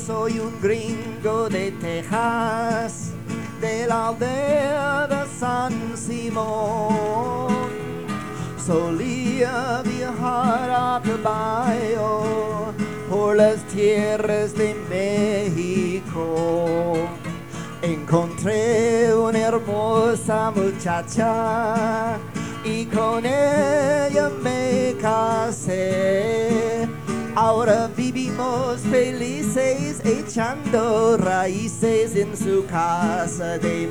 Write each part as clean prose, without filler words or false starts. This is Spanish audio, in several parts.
soy un gringo de Texas, de la aldea de San Simón. Solía viajar a caballo por las tierras de México. Encontré una hermosa muchacha y con ella me casé. Ahora vivimos felices echando raíces en su casa de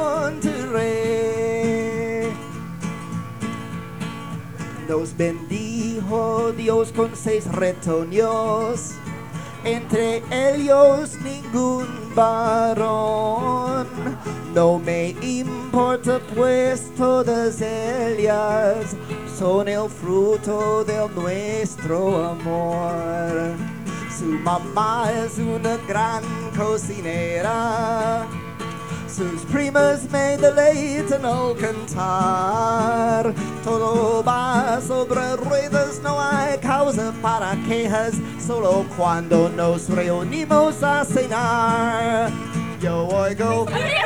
Monterrey. Nos bendijo Dios con 6 retoños, entre ellos ningún varón. No me importa, pues todas ellas son el fruto de nuestro amor. Su mamá es una gran cocinera, sus primas me deleitan al cantar. Todo va sobre ruedas, no hay causa para quejas, solo cuando nos reunimos a cenar. Yo oigo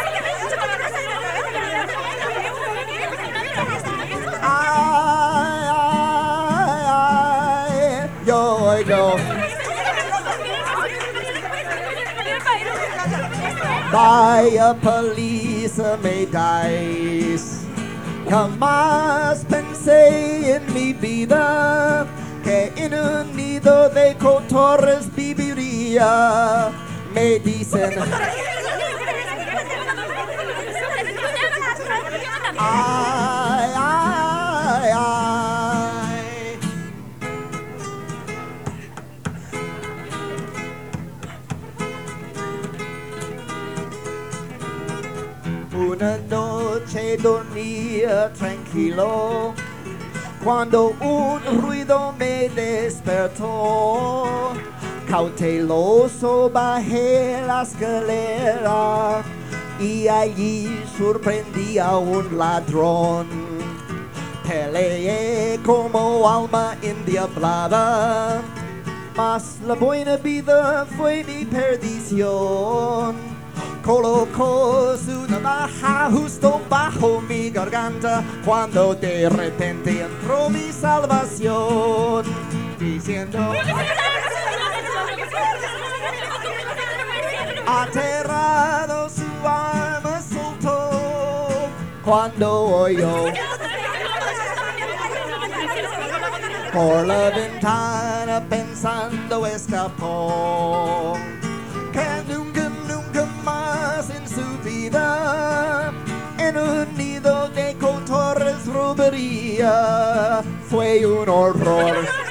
ay, ay, ay. Yo oigo vaya paliza me dais. Jamás pensé en mi vida que en un nido de cotorres viviría. Me dicen ay, ay, ay. Una noche dormía tranquilo cuando un ruido me despertó. Cauteloso bajé la escalera y allí sorprendí a un ladrón. Peleé como alma endiablada, mas la buena vida fue mi perdición. Colocó su navaja justo bajo mi garganta cuando de repente entró mi salvación, diciendo aterrado su alma soltó cuando oyó por la ventana pensando escapó. Que nunca más en su vida en un nido de cotorres robaría. Fue un horror.